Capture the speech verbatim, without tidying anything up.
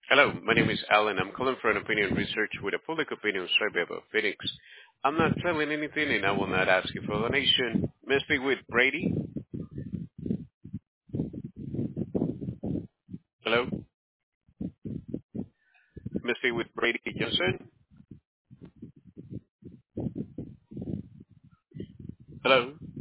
Hello, my name is Alan. I'm calling for an opinion research with a public opinion survey about Phoenix. I'm not selling anything and I will not ask you for a donation. May I speak with Brady? Hello? May I speak with Brady Johnson? Hello?